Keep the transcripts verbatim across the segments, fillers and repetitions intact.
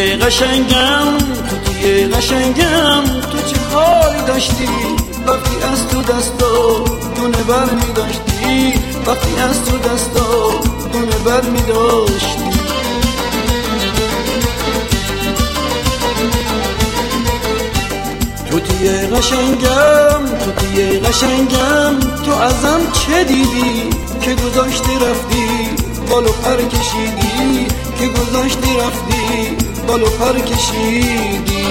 توتیه قشنگم توتیه قشنگم تو چه حالی داشتی وقتی از تو دستا دونه بر می داشتی وقتی از تو دستا دونه بر می داشتی توتیه قشنگم توتیه قشنگم تو ازم چه دیدی که گذاشتی رفتی بالو پر کشیدی که گذاشتی رفتی بالو پر کشیدی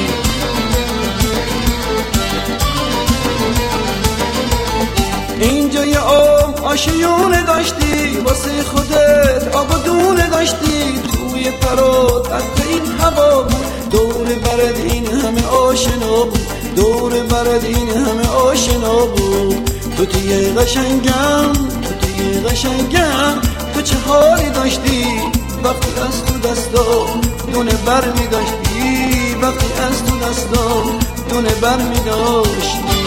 اینجا یه عام آشیونه داشتی واسه خودت آبادونه داشتی توی پرات حتی این هوا دور برد این همه آشنا بود دور برد این همه آشنا بود توتیه قشنگم توتیه قشنگم تو چه حالی داشتی وقتی از تو دستا دونه بر می داشتی وقتی از تو دستا دونه بر می داشتی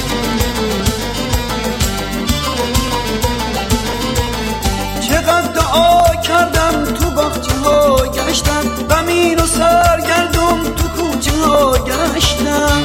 چقدر دعا کردم تو باغچه ها گشتم غمین و سرگردم تو کوچه ها گشتم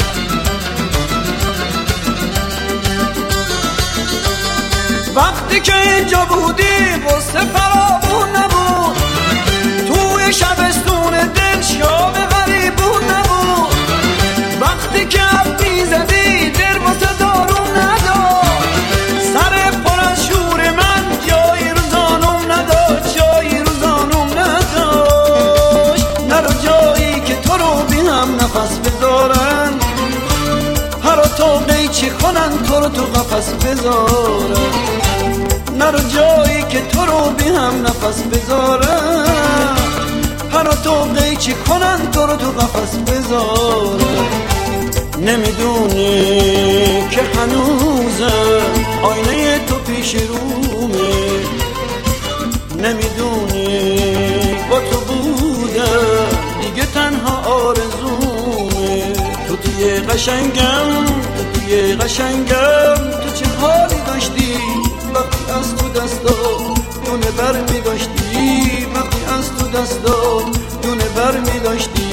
وقتی که اینجا بودی قصه فرامون نبود توی شبستون دل شام غریبون نبود وقتی که حرف میزدی دل واسه دارون نداشت سر پر از شور من جایی رو زانوم نداشت جایی رو زانوم نداشت نرو جایی که تو رو بی هم نفس بذارن هر تو قیچی کنن تو رو تو قفس بذارن نرو جایی که تو رو بی هم نفس بذارن هر تو قیچی کنن تو رو تو قفس بذارن نمیدونی که هنوزم آینه تو پیش رومه نمیدونی با تو بودم دیگه تنها آرزومه توتیه قشنگم توتیه قشنگم تو چه حالی داشتی وقتی از تو دستا دونه بر می داشتی وقتی از تو دستا دونه بر می داشتی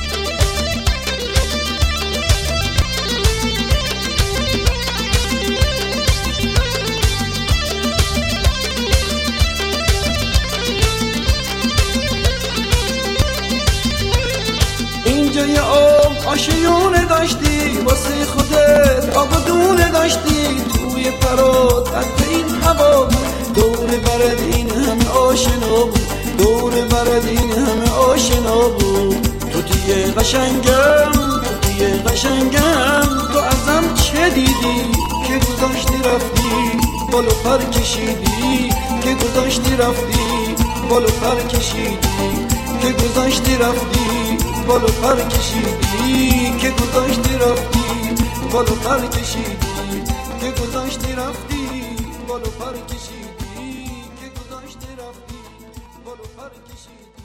اینجا یه عام آشیونه داشتی واسه خودت آبادونه داشتی توی پرات حتی این هوا دور برد این همه آشنا بود دور برد این همه آشنا بود توتیه قشنگم توتیه قشنگم تو ازم چه دیدی که گذاشتی رفتی بالو پر کشیدی که گذاشتی رفتی بالو پر کشیدی که گذاشتی رفتی بالو پر کشیدی که گذاشتی رفتی بالو پر کشیدی که گذاشتی رفتی بالو پر کشیدی که گذاشتی رفتی بالو پر کشیدی